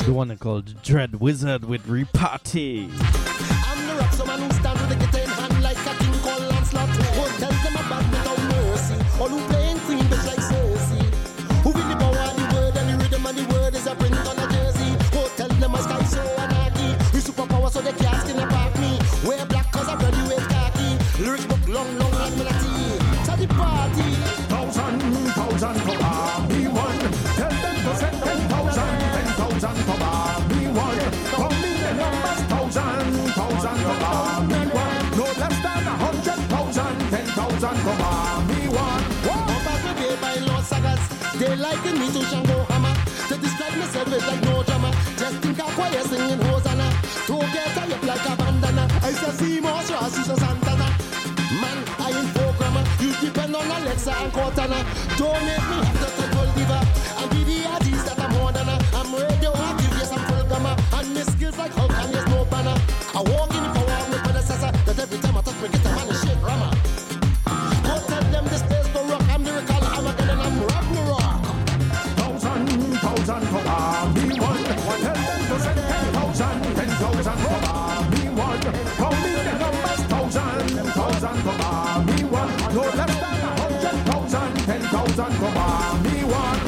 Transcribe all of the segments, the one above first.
The one called Dread Wizard with Reparty. I'm the rock, so man who stand with the guitar in hand like a king called Lancelot. Who tell them about without mercy. All who playing queen bitch like Cersei. Who in the power of the word and the rhythm and the word is a print on a jersey. Who tell them a sky so anarchy. We superpower so they can't skin apart me. Wear black cause I'm ready with khaki. Lyrics book long like melody. To the party. Thousand for army one. Tell them to send 10,000 for army one. Come in the numbers, thousand for army one. No less than 100,000, 10,000 for army one. Up as we day by Lord Sagas. They liken me to Shango Hammer. To describe myself is like no drama. Just think of choir singing Hosanna. To get a lip like a bandana. I say Seymour Strauss, Sister Santana. Man, I ain't programmer. You depend on Alexa and Cortana. Don't make me have to control diva. And be the artist that I'm more than a. I'm radioactive, yes I'm full gamma. And my skills like Hulk and yes no banner. I walk in the power of my predecessor. That every time I touch me, get a man and shake rammer. Go tell them this place go rock. I'm the recall, I'm again and I'm rock me rock. Thousand for army one. Tell them to send 10,000 for army one. Come in the numbers, thousand for army one. No less than 100,000, 10,000 for army one.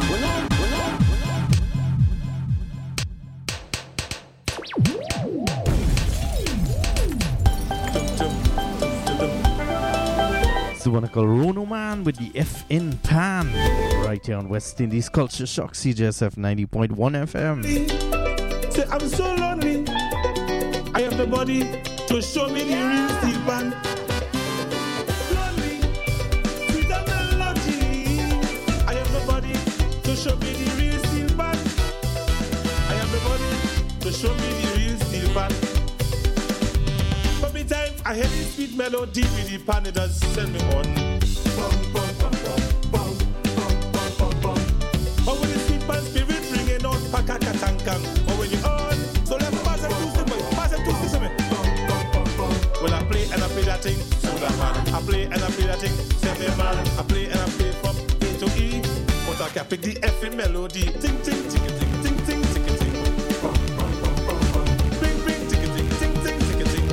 It's the one called Rono Man with the F in Pan. Right here on West Indies Culture Shock, CJSF 90.1 FM. Say I'm so lonely. I have nobody to show me the real steel band. Lonely, sweet and melody. I have nobody to show me the real steel band. I have nobody to show me the real steel band. But me time I hear this sweet melody with the pan, it does send me on. But when the sweet pan spirit ringing out, pakakatankang. But when you on, so let's pass and do something, pass and do something. Well, I play and I play that thing, so that man. I play and I play that thing, send me man. I play and I play from A to E, but I can pick the F in melody. Ting ting ting ting ting ting ting ting. Bing bing ting ting ting ting ting ting.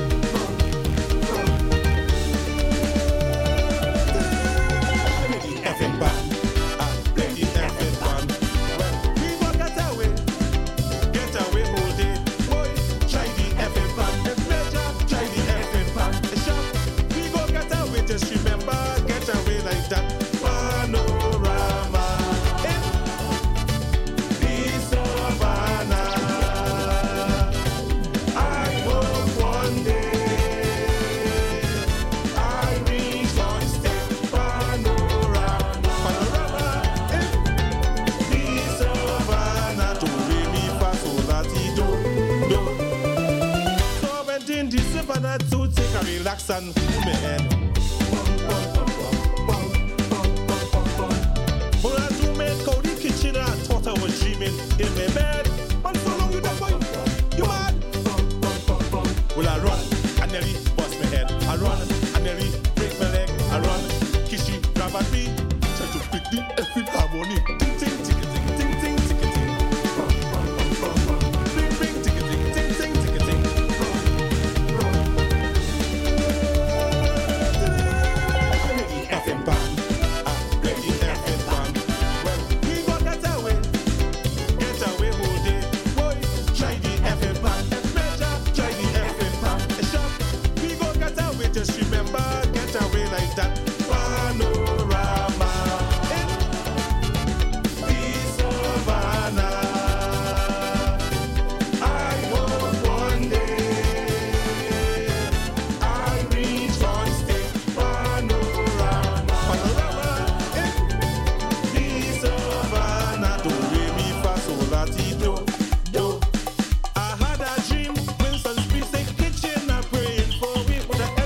F in band. Just remember, get away like that. Panorama in the savannah. I hope one day I reach on stage. Panorama in the savannah. Do re mi fa sol la ti do do. So I went in the savannah to take a relax and move my head. When I do make out the kitchen, I thought I was dreaming in my bed. Man, so long you don't boy, you mad? Well, I run, I nearly bust my head. I run, I nearly break my leg. I run, Kishi grab at me, try to pick the effing harmony. Ting ting ting ting ting ting ting ting. Bing bing ting ting ting ting ting ting. Effing bang. Just remember, get away like that. Panorama in the savannah. I hope one day I reach on stage. Panorama in the savannah. Do re mi fa sol la ti do do. I had a dream. Winston Speaks kitchen. I praying for it with a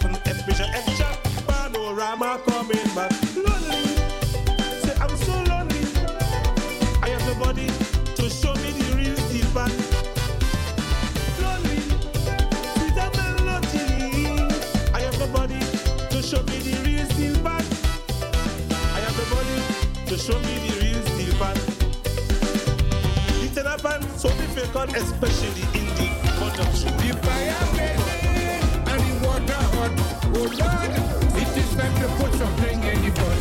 Panorama coming back. Lonely, say I'm so lonely. I have nobody to show me the real steel band. Lonely, sweet and melody. I have nobody to show me the real steel band. I have nobody to show me the real steel band. It's in a band, so but especially in the production. The fire blazing and the water hot. Oh Lord, it is time to put something in the pot.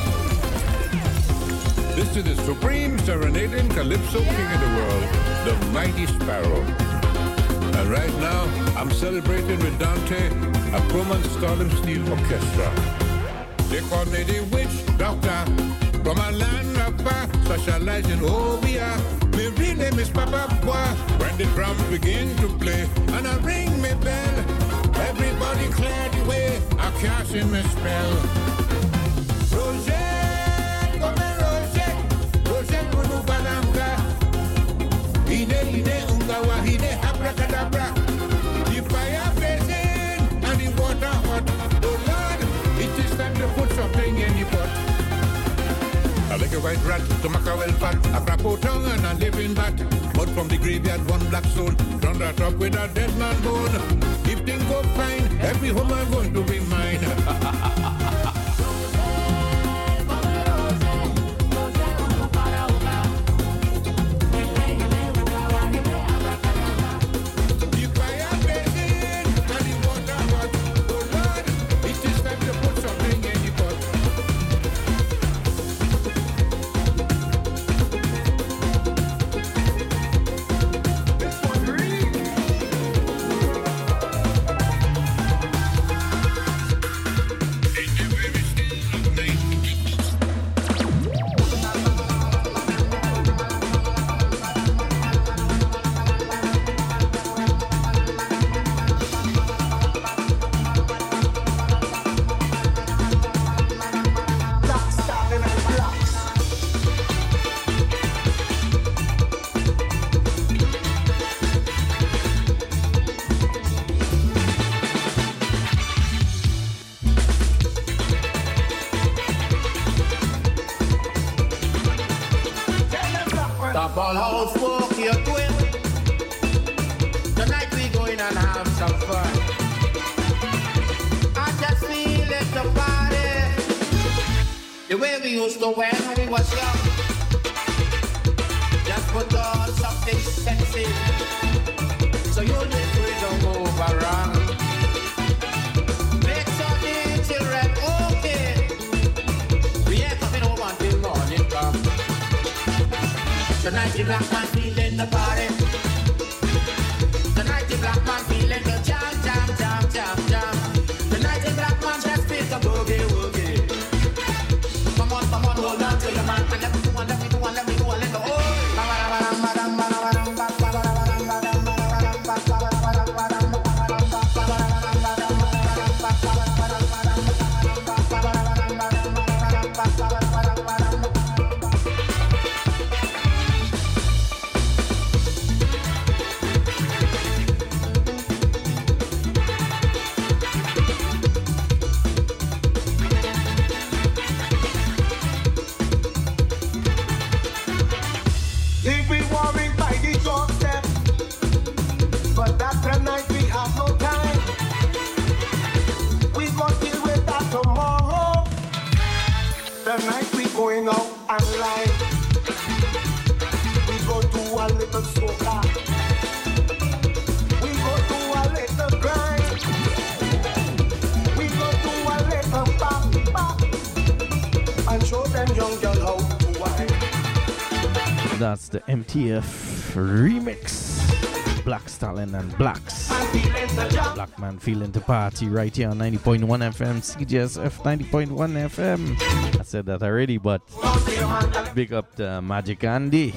This is the supreme serenading calypso king of the world, the mighty Sparrow. And right now, I'm celebrating with Dante, a Pullman Stardom Steel Orchestra. They call me the witch doctor, from a land of fire, specialized in Obia. My real name is Papa Boy. When the drums begin to play, and I ring my bell, everybody clear the way, I cast in my spell. Roger, come Roger, Roger Gunu Bananga. Ide unga wahide abracadabra. The fire blazing and the water hot. Oh Lord, it is time to put something in the pot. I like a white rat, stomach well fat, a crapo tongue and a living bat. Mud from the graveyard, one black soul, round that up with a dead man bone. If things go fine, every home I'm going to be mine. That's the MTF remix. Black Stallion and Blacks. Black Man Feeling the Party right here on 90.1 FM, CJSF 90.1 FM. I said that already, but big up the Magic Andy.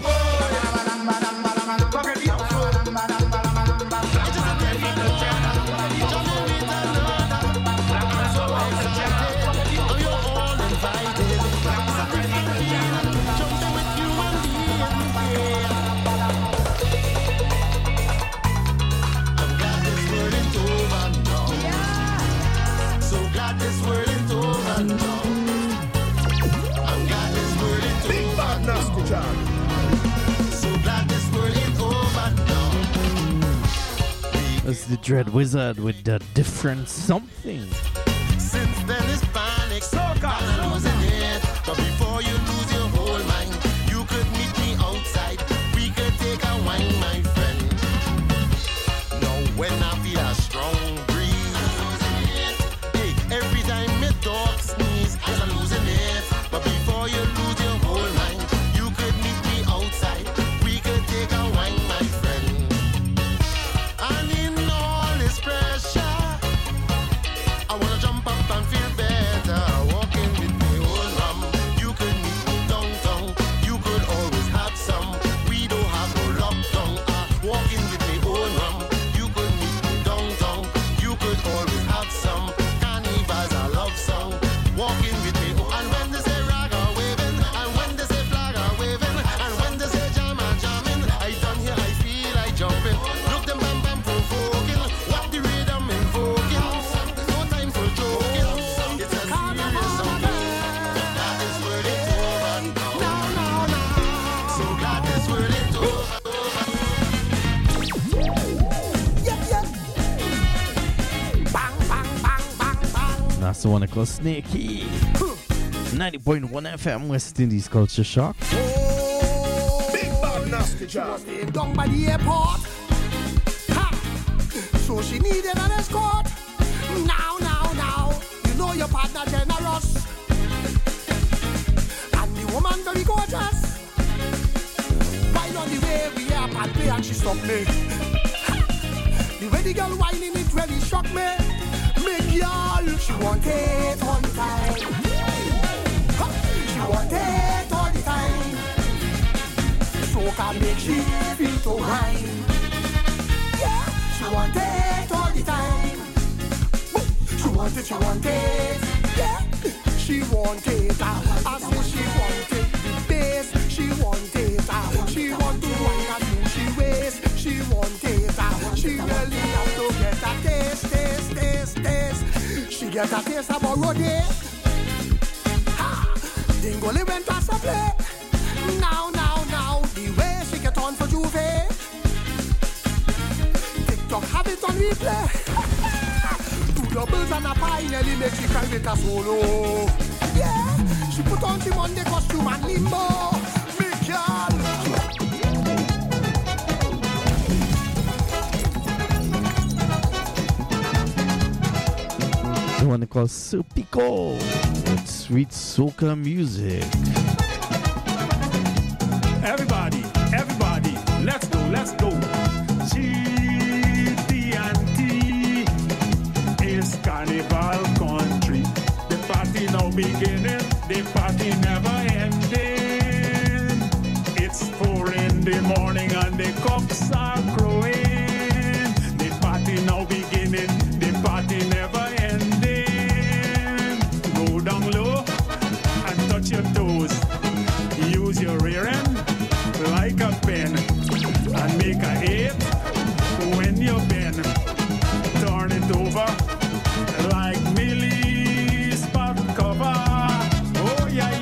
It's the Dread Wizard with the different something. Since then it's panic, I'm losing it. But before you lose your whole mind, you could meet me outside. We could take a wine, my friend. That's the one called Snakey. 90.1 FM, West Indies Culture Shock. Big bad nasty job. She was down by the airport. Ha! So she needed an escort. Now, you know your partner generous. And the woman very gorgeous. While on the way we up and play and she stopped me. The way the girl whining it really shocked me. Make y'all, she want it all the time. She want it all the time. So can make she feel to wine. Yeah, she want it all the time. She want it, yeah. She want it, I say she want it. The bass, she want it, she want to wine as soon she waist. She want it, she really have to get a taste. She get a taste of a roadie. Dingoli went past a play. Now, the way she get on for Juve. TikTok have it on replay. Two doubles and a pie nearly make she cry with a solo. Yeah, she put on the Monday costume and limbo. Big girl. The one called Supico with sweet soca music. Everybody, let's go. GT&T is carnival country. The party now beginning, the party never ending. It's 4 in the morning and the cocks are crowing. The party now beginning, the party never ending. Go down low and touch your toes. Use your rear end like a pen and make a 8 when you bend. Turn it over like Millie's spot cover. Oh yeah.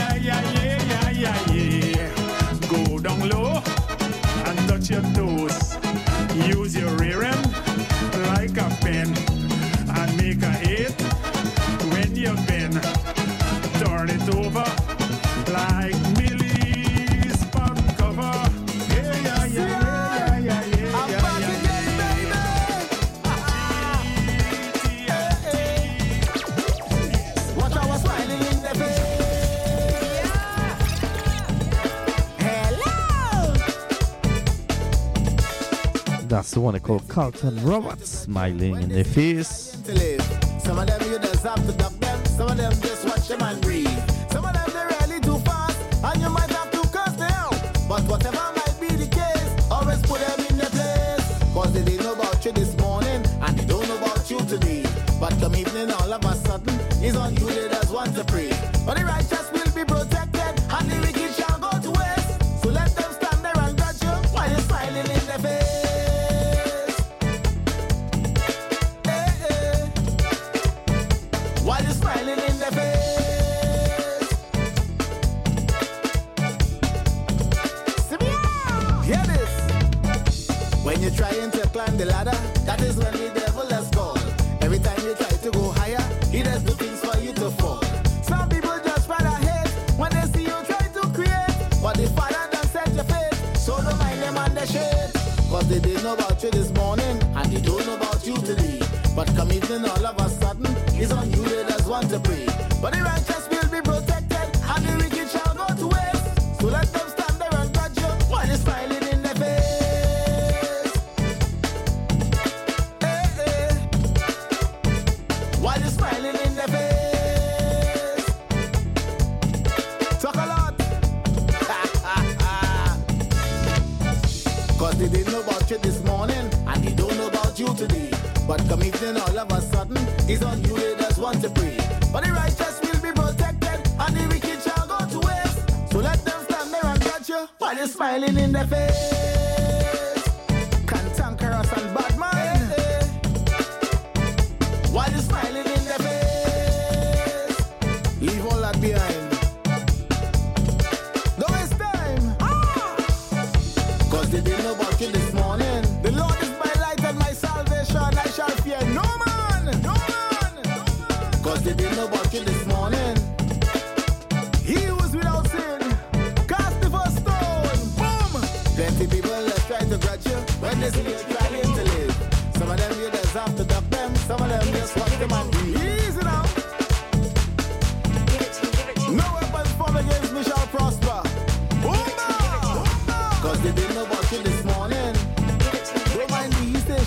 Go down low and touch your toes. Use your rear end like a pen and make a 8 when you bend. Turn it over like Millie's spot cover. Yeah. I'm back again, baby. Watch how I was smiling in the face. Hello. That's the one called Carlton Roberts, smiling in the face. To live. Some of them you just have to duck them. Some of them just watch them and breathe. Some of them they really too fast, and you might have to curse them. But whatever might be the case, always put them in their place. Cause they didn't know about you this morning, and they don't know about you today. But come evening, all of a sudden, it's on you they just want to pray. But the righteous will be protected, and the wicked shall go to waste. So let them stand there and judge you while you're smiling in their face. While you're smiling in their face. Hear this. When you're trying to climb the ladder, that is when the devil has called. Every time you try to go higher, he does do things for you to fall. Some people just rather hate when they see you try to create. But the Father done set your fate, so don't mind them on the shade. Cause they didn't know about you this morning, and they don't know about you today. But come evening, all of a sudden, it's on you they just want to pray. But the righteous will be protected, and the wicked shall go to waste. So let them stand there and judge you while you're smiling in their face. While you're smiling in their face. Talk a lot. Cause they didn't know about you this morning, and they don't know about you today. But come evening, all of a sudden, it's on you they just want to pray. But the righteous will be protected, and the wicked shall go to waste. So let them stand there and judge you while you're smiling in their face. Cantankerous and bad man. While you're smiling in their face. Leave all that behind. Don't waste time. Cause they didn't know about you this morning. The Lord is my light and my salvation. I shall fear no man. Cause they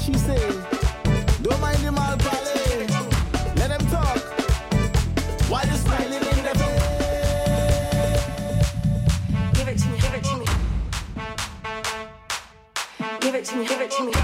she say? Don't mind them all ballet. Let them talk. While you're smiling in the face. Give it to me, give it to me. Give it to me, give it to me.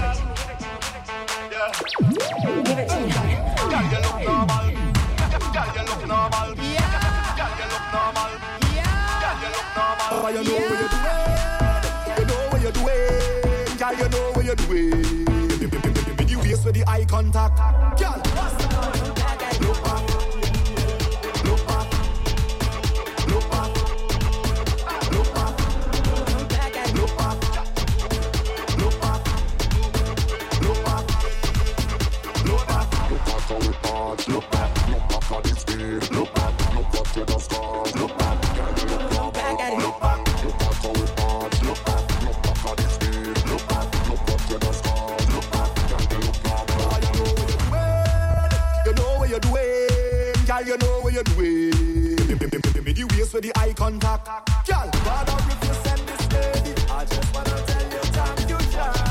Give it to me. Girl, you look normal. Girl, you look normal. Yeah. Girl, you look normal. Yeah. Girl, you look normal. Oh, you know what you're doing. You know what you're doing. Girl, you know what you're doing. You face with the eye contact. Girl, look back. Look back. Look back. Look back. Look back. Look back. Look back. Look back. Look back. Look at how it arch. Look back. Look back at its speed. Look back. Look up to the stars. Look back. Girl, you look normal. Look back. Look at how it arch. Look back. Look back at its speed. Look back. Look up to the stars. Look back. Girl, you look normal. You know what you're doing. Girl, you know what you're doing. With you waist with the eye contact. Girl, bother if you send this lady. I just wanna tell you thank you, child.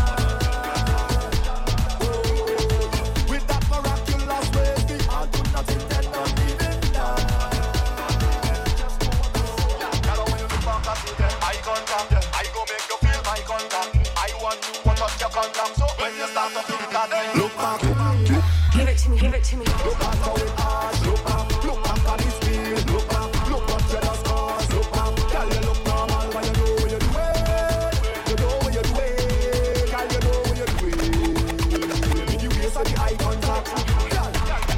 With that miraculous baby, I do not intend on leaving now. Girl, when you look back at me, then eye contact. I go make you feel my contact. I want you to touch your contact. So when you start to feel that, look back. Give it to me, give it to me. Look back how it arch. Look back at his speed. Look back up to the scars. Look back, girl, you look normal. But you know what you're doing. You know what you're doing. Girl, you know what you're doing. With you waist on the eye contact. Girl,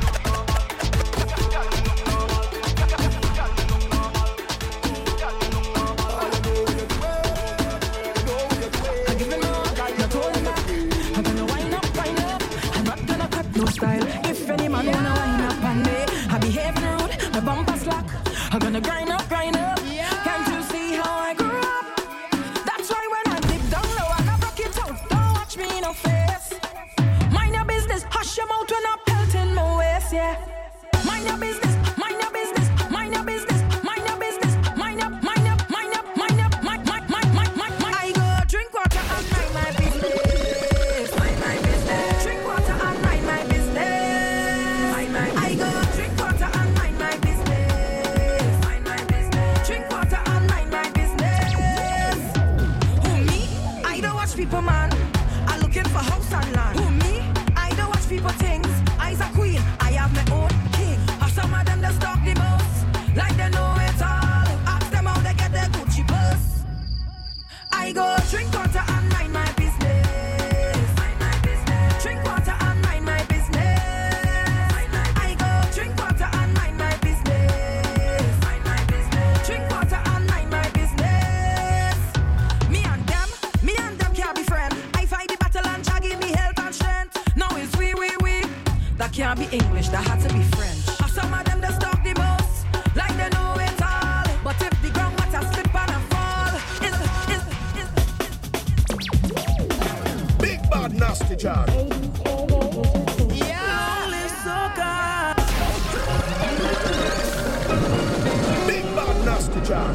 I'm gonna wind up. I'm not gonna cut no style. If any man wanna wind up on me, I behave rude, my bumper slack. I'm gonna grind up. Can't you see how I grew up? That's why when I dip down low, I got rock it out. Don't watch me in no face. Mind your business, hush your mouth when I'm pelting my waist, yeah. Mind your business, mind your business, mind your business, mind your business, mind up. I go drink water and mind my business. Mind my business. Drink water and mind my business. I go drink water and mind my business. Mind my business. Drink water and mind my business. Who me? I don't watch people, man. I'm looking for house and land. Who me? I don't watch people things. I's a queen. I have my own king. Or some of them that stalk the most, like they know it all. Ask them how they get their Gucci purse. I go drink water and mind my business. Mind my business. Drink water and mind my business. I go drink water and mind my business. Mind my business. Drink water and mind my business. Me and them can't be friends. I fight the battle and Jah give me health and strength. Now it's we. That can't be English, that had to be French. Or some of them that stalk the most, like they know it all. But if the ground water slip and I fall, Big bad nasty John. Big bad nasty John.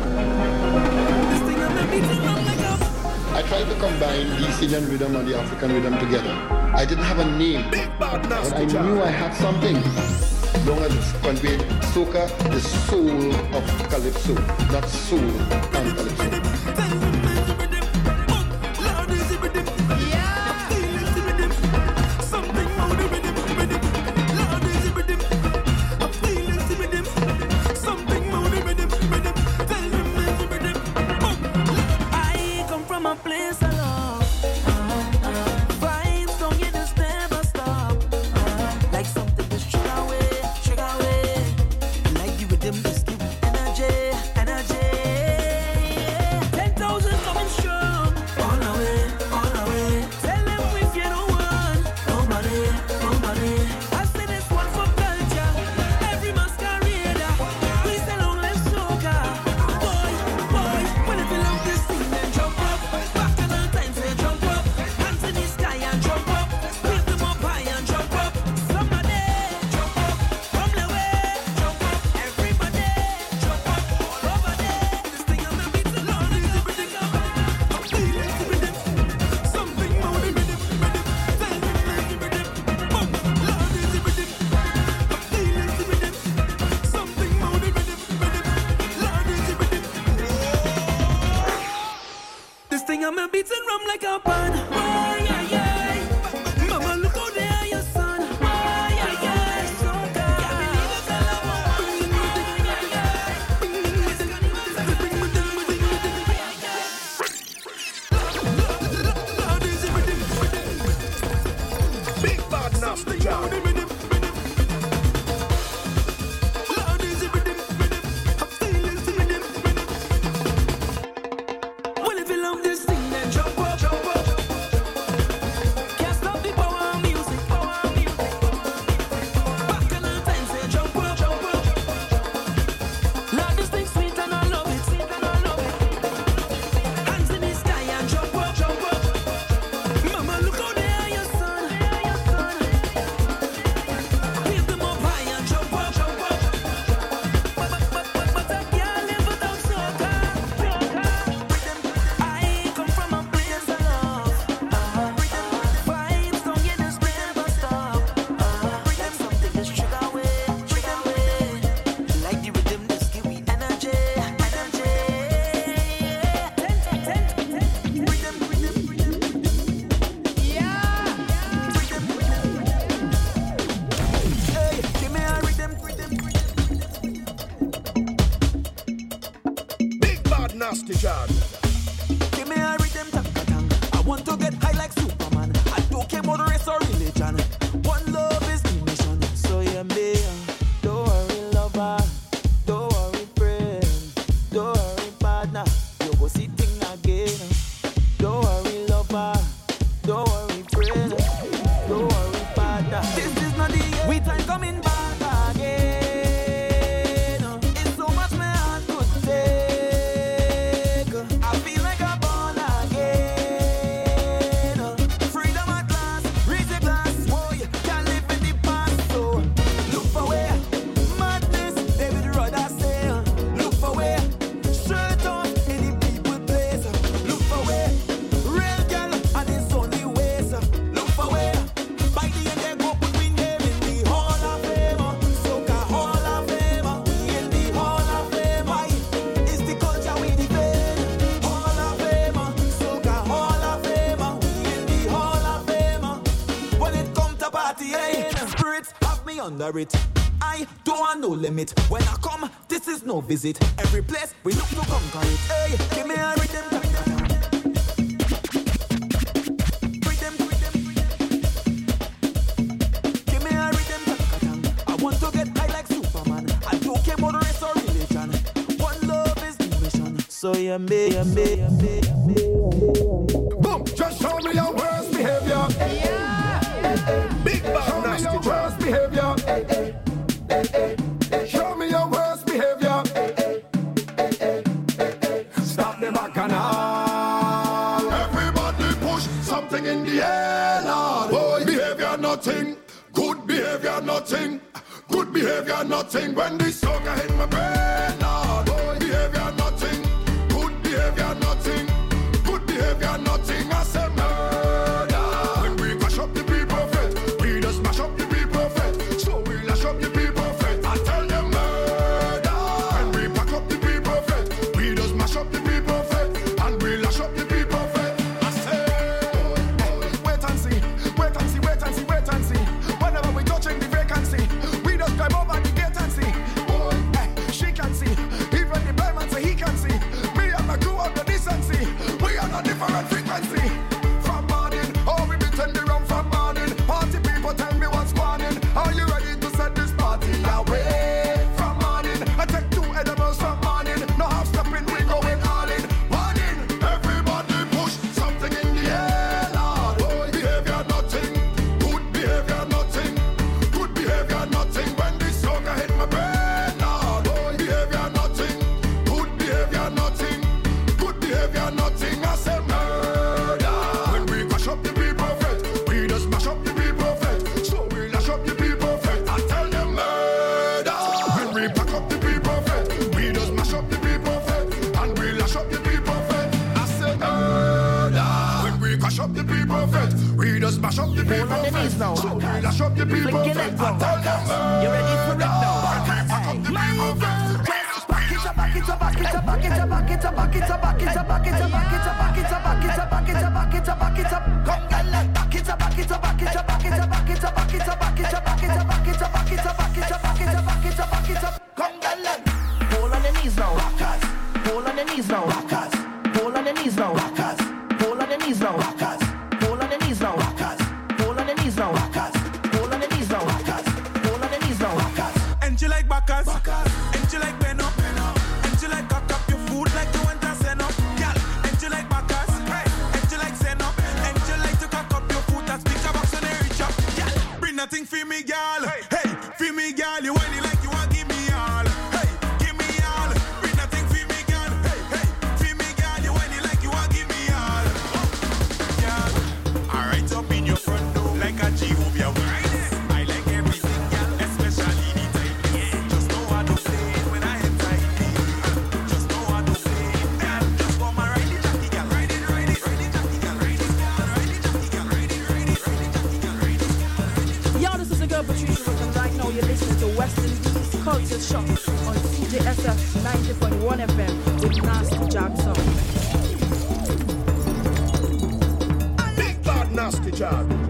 I tried to combine the Syrian rhythm and the African rhythm together. I didn't have a name, Big bad but nasty I John. knew I had something. Long as it's conveyed soca, the soul of calypso, not soul and calypso. spirits have me under it. I don't want no limit. When I come, this is no visit. Every place we look to conquer it. Hey, give me a rhythm. Give me a rhythm. I want to get high like Superman. I don't care about race or religion. One love is the mission. So you may. Boom! Just show me your worst behavior. Big bad show me your worst behavior. Show me your worst behavior. Stop the bacchanal. Everybody push something in the air, Lord. Boy, behavior nothing. Good behavior nothing. Good behavior nothing. When the sucker hit my brain, Lord. Boy, behavior nothing. Good behavior nothing. Good behavior nothing. I say murder. When we mash up the people fit, we just mash up the people fit. So we lash up the people fit. I tell them murder. When we pack up the people fit, we just mash up the people fit. And we lash up the people fit. I say, wait and see, wait and see, wait and see, wait and see. Whenever we touching the vacancy, we just climb over the gate and see. She can see, even the blind man say he can see. Me and my crew of the decency, we are on a different frequency. From morning, oh we be turning around from morning. Party people tell me what's morning. Are you ready to set this party away? From morning, I take 2 edibles from morning. No half stepping, we going all in. Morning, everybody push something in the air, Lord. Boy, behavior nothing, good behavior nothing, good behavior nothing. When this sugar hit my brain, Lord. Boy, behavior nothing, good behavior nothing, good behavior nothing. I say murder. When we mash up the people fit, we just mash up the people fit. So we lash up the people fit. I tell them murder. When we pack up the people fit, we just mash up the people fit. And we lash up the people fit. I say murder. When we crash up the people fit, we just mash up the people fit. So we lash up the people fit. I tell them murder. You ready for it now? Hold on the knees now, rockers. Hold on the knees now, rockers. Hold on the knees now, rockers. Hold on the knees now, rockers. Hold on the knees now, rockers. Hold on the knees now, rockers. Hold on the knees now, rockers. Hold on the knees now, rockers. And you like backers, and you like bend up, and you like cock up your food like you want to send up, girl. And you like backers, and you like send up, and you like to cock up your food and speak about so they reach up, girl. Bring nothing for me, girl. Hey, for me, girl. You whiny like you want give me all. Hey, give me all. Bring nothing for me, girl. Hey, for me, girl. You whiny like you want give me all. Girl, I right up in your front door like a Jehovah Witness. I like everything, girl, especially the time. Just know how to play it when I enter it. Just know how to play it, girl. Just come and ride the jockey, girl. Ride it, ride it, ride the jockey, girl. Ride it, ride the jockey, girl. Ride it, ride it, ride the jockey, girl. Ride it. Yo, this is the girl Patricia Rhythm. Right now you're listening to West Indies Culture Shock on CJSF 90.1 FM with Nasty Jackson. Big bad nasty job.